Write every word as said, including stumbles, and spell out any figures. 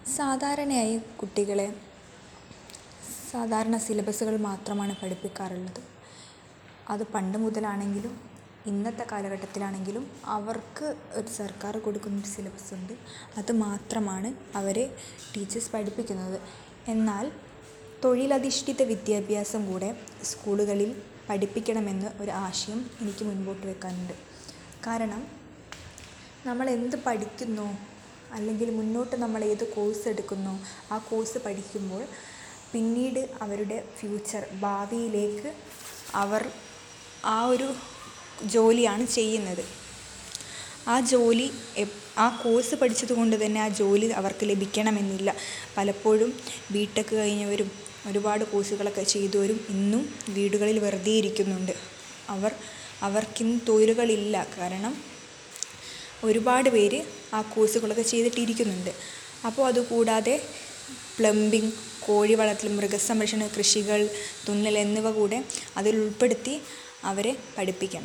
സാധാരണയായി കുട്ടികളെ സാധാരണ സിലബസുകൾ മാത്രമാണ് പഠിപ്പിക്കാറുള്ളത്. അത് പണ്ട് മുതലാണെങ്കിലും ഇന്നത്തെ കാലഘട്ടത്തിലാണെങ്കിലും അവർക്ക് ഒരു സർക്കാർ കൊടുക്കുന്നൊരു സിലബസ് ഉണ്ട്. അത് മാത്രമാണ് അവരെ ടീച്ചേഴ്സ് പഠിപ്പിക്കുന്നത്. എന്നാൽ തൊഴിലധിഷ്ഠിത വിദ്യാഭ്യാസം കൂടെ സ്കൂളുകളിൽ പഠിപ്പിക്കണമെന്ന് ഒരു ആശയം എനിക്ക് മുൻപോട്ട് വെക്കാനുണ്ട്. കാരണം നമ്മൾ എന്ത് പഠിക്കുന്നോ അല്ലെങ്കിൽ മുന്നോട്ട് നമ്മൾ ഏത് കോഴ്സ് എടുക്കുന്നോ ആ കോഴ്സ് പഠിക്കുമ്പോൾ പിന്നീട് അവരുടെ ഫ്യൂച്ചർ ഭാവിയിലേക്ക് അവർ ആ ഒരു ജോലിയാണ് ചെയ്യുന്നത്. ആ ജോലി ആ കോഴ്സ് പഠിച്ചത് കൊണ്ട് തന്നെ ആ ജോലി അവർക്ക് ലഭിക്കണമെന്നില്ല. പലപ്പോഴും ബി ടെക് കഴിഞ്ഞവരും ഒരുപാട് കോഴ്സുകളൊക്കെ ചെയ്തവരും ഇന്നും വീടുകളിൽ വെറുതെ ഇരിക്കുന്നുണ്ട്. അവർ അവർക്കിന്ന് തൊഴിലുകളില്ല. കാരണം ഒരുപാട് പേര് ആ കോഴ്സുകളൊക്കെ ചെയ്തിട്ടിരിക്കുന്നുണ്ട്. അപ്പോൾ അതുകൂടാതെ പ്ലംബിംഗ്, കോഴി വളർത്തൽ, മൃഗസംരക്ഷണം, കൃഷികൾ, തുന്നൽ എന്നിവ കൂടെ അതിൽ ഉൾപ്പെടുത്തി അവരെ പഠിപ്പിക്കണം.